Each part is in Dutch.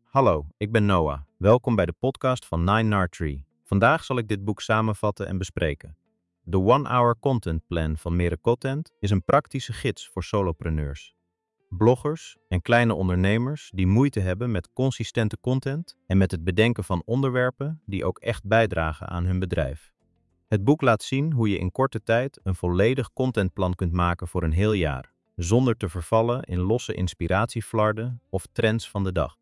Hallo, ik ben Noah. Welkom bij de podcast van 9NAR3. Vandaag zal ik dit boek samenvatten en bespreken. De One Hour Content Plan van Mere Content is een praktische gids voor solopreneurs, bloggers en kleine ondernemers die moeite hebben met consistente content en met het bedenken van onderwerpen die ook echt bijdragen aan hun bedrijf. Het boek laat zien hoe je in korte tijd een volledig contentplan kunt maken voor een heel jaar, zonder te vervallen in losse inspiratieflarden of trends van de dag.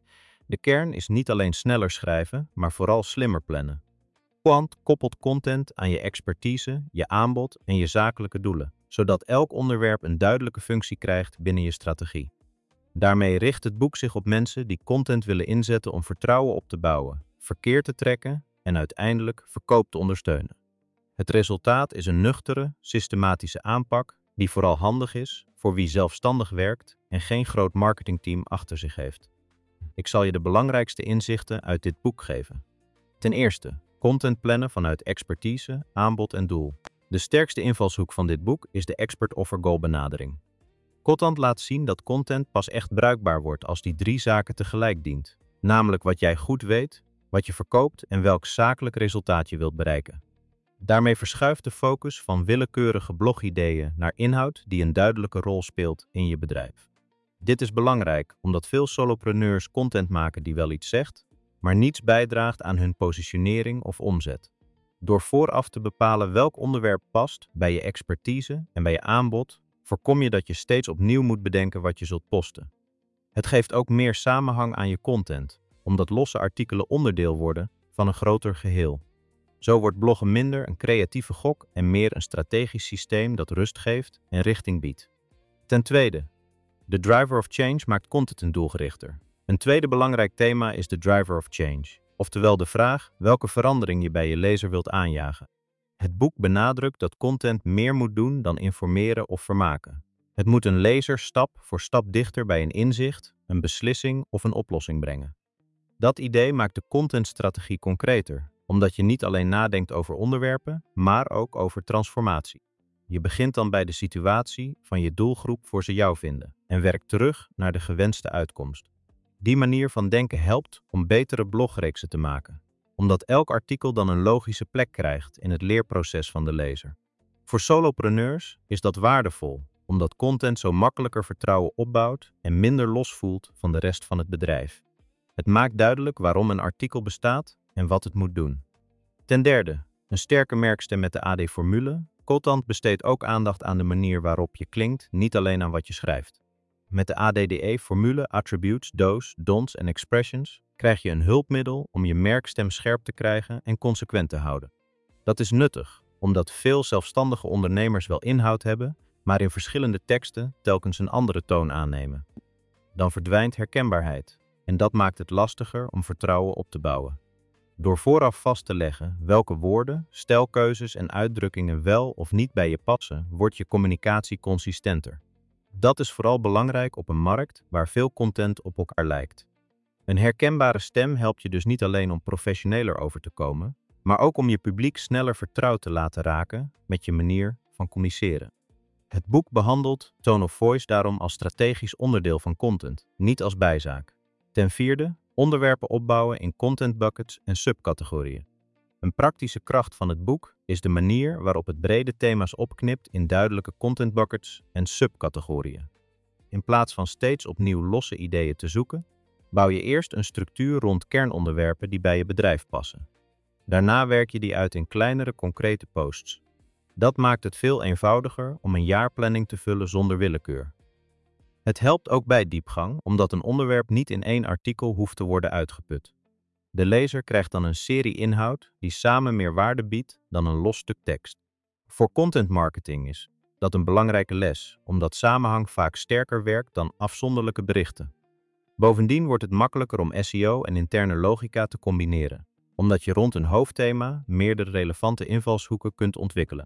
De kern is niet alleen sneller schrijven, maar vooral slimmer plannen. Quant koppelt content aan je expertise, je aanbod en je zakelijke doelen, zodat elk onderwerp een duidelijke functie krijgt binnen je strategie. Daarmee richt het boek zich op mensen die content willen inzetten om vertrouwen op te bouwen, verkeer te trekken en uiteindelijk verkoop te ondersteunen. Het resultaat is een nuchtere, systematische aanpak die vooral handig is voor wie zelfstandig werkt en geen groot marketingteam achter zich heeft. Ik zal je de belangrijkste inzichten uit dit boek geven. Ten eerste, content plannen vanuit expertise, aanbod en doel. De sterkste invalshoek van dit boek is de expert offer goal benadering. Content laat zien dat content pas echt bruikbaar wordt als die 3 zaken tegelijk dient. Namelijk wat jij goed weet, wat je verkoopt en welk zakelijk resultaat je wilt bereiken. Daarmee verschuift de focus van willekeurige blogideeën naar inhoud die een duidelijke rol speelt in je bedrijf. Dit is belangrijk omdat veel solopreneurs content maken die wel iets zegt, maar niets bijdraagt aan hun positionering of omzet. Door vooraf te bepalen welk onderwerp past bij je expertise en bij je aanbod, voorkom je dat je steeds opnieuw moet bedenken wat je zult posten. Het geeft ook meer samenhang aan je content, omdat losse artikelen onderdeel worden van een groter geheel. Zo wordt bloggen minder een creatieve gok en meer een strategisch systeem dat rust geeft en richting biedt. Ten tweede, de driver of change maakt content doelgerichter. Een tweede belangrijk thema is de driver of change, oftewel de vraag welke verandering je bij je lezer wilt aanjagen. Het boek benadrukt dat content meer moet doen dan informeren of vermaken. Het moet een lezer stap voor stap dichter bij een inzicht, een beslissing of een oplossing brengen. Dat idee maakt de contentstrategie concreter, omdat je niet alleen nadenkt over onderwerpen, maar ook over transformatie. Je begint dan bij de situatie van je doelgroep voor ze jou vinden en werkt terug naar de gewenste uitkomst. Die manier van denken helpt om betere blogreeksen te maken, omdat elk artikel dan een logische plek krijgt in het leerproces van de lezer. Voor solopreneurs is dat waardevol, omdat content zo makkelijker vertrouwen opbouwt en minder los voelt van de rest van het bedrijf. Het maakt duidelijk waarom een artikel bestaat en wat het moet doen. Ten derde, een sterke merkstem met de AD-formule. Content besteedt ook aandacht aan de manier waarop je klinkt, niet alleen aan wat je schrijft. Met de ADDE-formule, attributes, do's, don'ts en expressions, krijg je een hulpmiddel om je merkstem scherp te krijgen en consequent te houden. Dat is nuttig, omdat veel zelfstandige ondernemers wel inhoud hebben, maar in verschillende teksten telkens een andere toon aannemen. Dan verdwijnt herkenbaarheid en dat maakt het lastiger om vertrouwen op te bouwen. Door vooraf vast te leggen welke woorden, stijlkeuzes en uitdrukkingen wel of niet bij je passen, wordt je communicatie consistenter. Dat is vooral belangrijk op een markt waar veel content op elkaar lijkt. Een herkenbare stem helpt je dus niet alleen om professioneler over te komen, maar ook om je publiek sneller vertrouwd te laten raken met je manier van communiceren. Het boek behandelt tone of voice daarom als strategisch onderdeel van content, niet als bijzaak. Ten vierde, onderwerpen opbouwen in content buckets en subcategorieën. Een praktische kracht van het boek is de manier waarop het brede thema's opknipt in duidelijke content buckets en subcategorieën. In plaats van steeds opnieuw losse ideeën te zoeken, bouw je eerst een structuur rond kernonderwerpen die bij je bedrijf passen. Daarna werk je die uit in kleinere, concrete posts. Dat maakt het veel eenvoudiger om een jaarplanning te vullen zonder willekeur. Het helpt ook bij diepgang, omdat een onderwerp niet in 1 artikel hoeft te worden uitgeput. De lezer krijgt dan een serie inhoud die samen meer waarde biedt dan een los stuk tekst. Voor content marketing is dat een belangrijke les, omdat samenhang vaak sterker werkt dan afzonderlijke berichten. Bovendien wordt het makkelijker om SEO en interne logica te combineren, omdat je rond een hoofdthema meerdere relevante invalshoeken kunt ontwikkelen.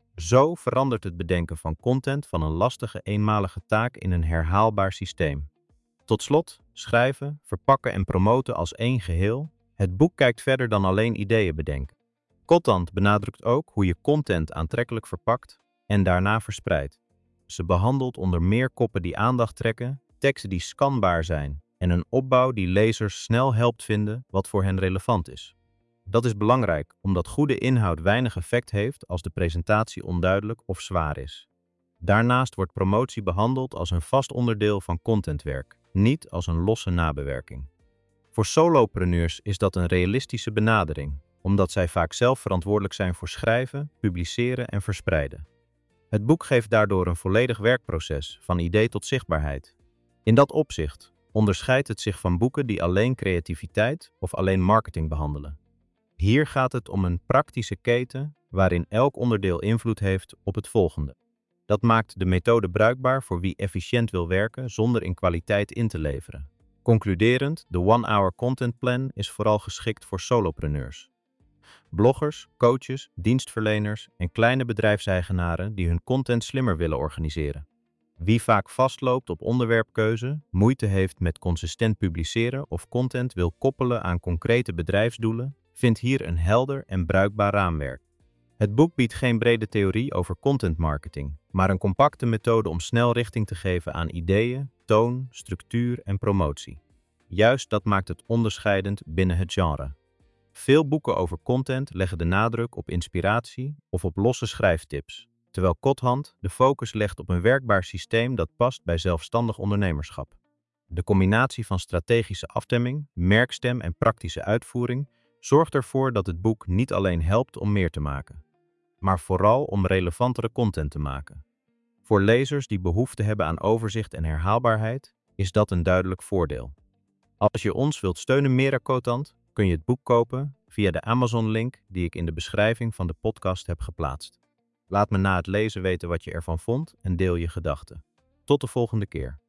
Zo verandert het bedenken van content van een lastige eenmalige taak in een herhaalbaar systeem. Tot slot, schrijven, verpakken en promoten als één geheel. Het boek kijkt verder dan alleen ideeën bedenken. Content benadrukt ook hoe je content aantrekkelijk verpakt en daarna verspreidt. Ze behandelt onder meer koppen die aandacht trekken, teksten die scanbaar zijn en een opbouw die lezers snel helpt vinden wat voor hen relevant is. Dat is belangrijk omdat goede inhoud weinig effect heeft als de presentatie onduidelijk of zwaar is. Daarnaast wordt promotie behandeld als een vast onderdeel van contentwerk, niet als een losse nabewerking. Voor solopreneurs is dat een realistische benadering, omdat zij vaak zelf verantwoordelijk zijn voor schrijven, publiceren en verspreiden. Het boek geeft daardoor een volledig werkproces, van idee tot zichtbaarheid. In dat opzicht onderscheidt het zich van boeken die alleen creativiteit of alleen marketing behandelen. Hier gaat het om een praktische keten waarin elk onderdeel invloed heeft op het volgende. Dat maakt de methode bruikbaar voor wie efficiënt wil werken zonder in kwaliteit in te leveren. Concluderend, de One Hour Content Plan is vooral geschikt voor solopreneurs. Bloggers, coaches, dienstverleners en kleine bedrijfseigenaren die hun content slimmer willen organiseren. Wie vaak vastloopt op onderwerpkeuze, moeite heeft met consistent publiceren of content wil koppelen aan concrete bedrijfsdoelen, vindt hier een helder en bruikbaar raamwerk. Het boek biedt geen brede theorie over content marketing, maar een compacte methode om snel richting te geven aan ideeën, toon, structuur en promotie. Juist dat maakt het onderscheidend binnen het genre. Veel boeken over content leggen de nadruk op inspiratie of op losse schrijftips, terwijl Kothand de focus legt op een werkbaar systeem dat past bij zelfstandig ondernemerschap. De combinatie van strategische afstemming, merkstem en praktische uitvoering zorgt ervoor dat het boek niet alleen helpt om meer te maken, maar vooral om relevantere content te maken. Voor lezers die behoefte hebben aan overzicht en herhaalbaarheid, is dat een duidelijk voordeel. Als je ons wilt steunen Mera Kothand, kun je het boek kopen via de Amazon-link die ik in de beschrijving van de podcast heb geplaatst. Laat me na het lezen weten wat je ervan vond en deel je gedachten. Tot de volgende keer.